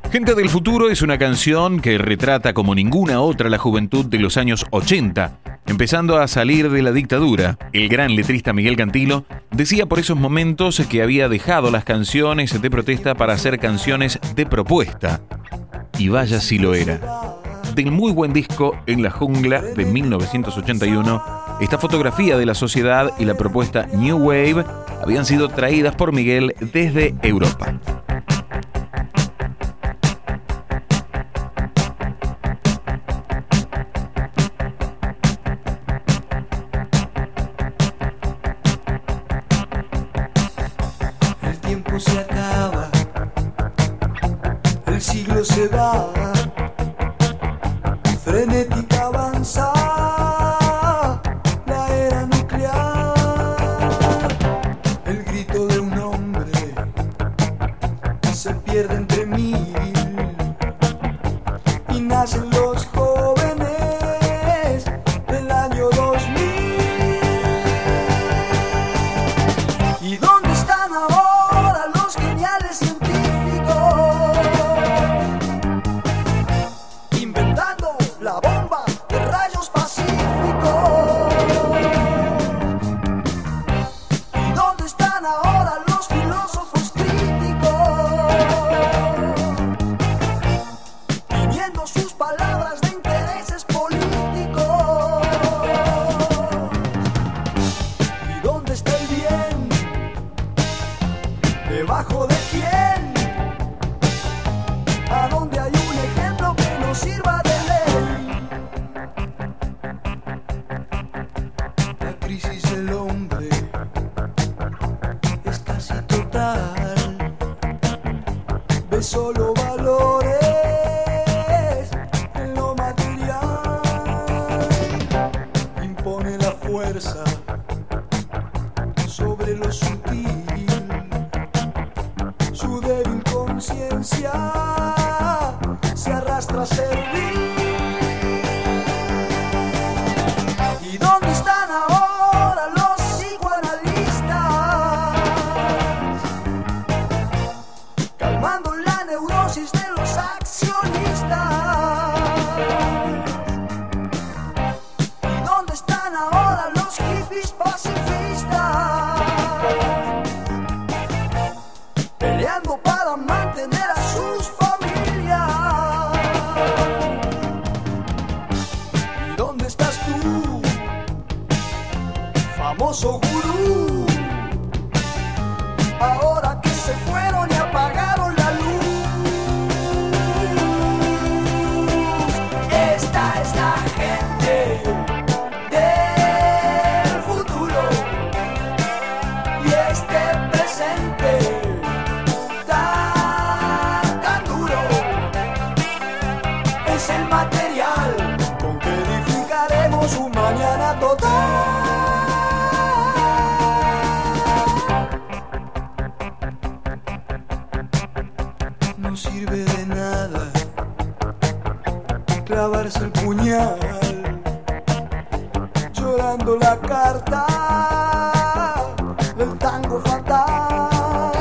Gente del Futuro es una canción que retrata como ninguna otra la juventud de los años 80, empezando a salir de la dictadura. El gran letrista Miguel Cantilo decía por esos momentos que había dejado las canciones de protesta para hacer canciones de propuesta. Y vaya si lo era. Del muy buen disco En la Jungla de 1981, esta fotografía de la sociedad y la propuesta New Wave habían sido traídas por Miguel desde Europa. El tiempo se acaba, el siglo se va, frenética avanza la era nuclear. El grito de un hombre se pierde entre mil y nacen los jóvenes del año 2000. ¿Y dónde están ahora los geniales científicos inventando la bomba de rayos pacíficos? ¿Y dónde están ahora los filósofos críticos pidiendo sus palabras de intereses políticos? ¿Y dónde está el bien? ¿Debajo de quién? ¿A dónde hay un ejemplo que nos sirva de ley? La crisis del hombre es casi total. Ve solo valores en lo material. Impone la fuerza sobre lo sutil. Su débil conciencia se arrastra a servir. ¿Y dónde están ahora los psicoanalistas calmando la neurosis de los accionistas? ¿Y dónde están ahora los hippies pacifistas peleando para mantener a sus familias? ¿Y dónde estás tú, famoso gurú? Ahora que se fueron y apagaron la luz. Esta es la gente del futuro y este presente tan duro es el material con que edificaremos un mañana total. No sirve de nada clavarse el puñal llorando la carta del tango fatal.